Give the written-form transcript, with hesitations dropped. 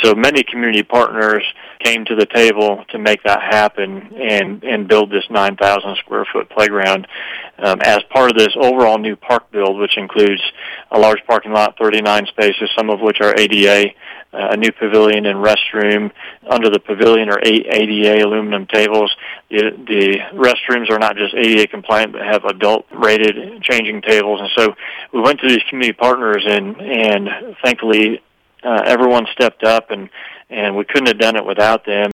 so many community partners came to the table to make that happen and build this 9,000 square foot playground as part of this overall new park build, which includes a large parking lot, 39 spaces, some of which are ADA, a new pavilion and restroom. Under the pavilion are 8 ADA aluminum tables. The restrooms are not just ADA compliant, but have adult-rated changing tables. And so we went to these community partners, and thankfully everyone stepped up, and we couldn't have done it without them.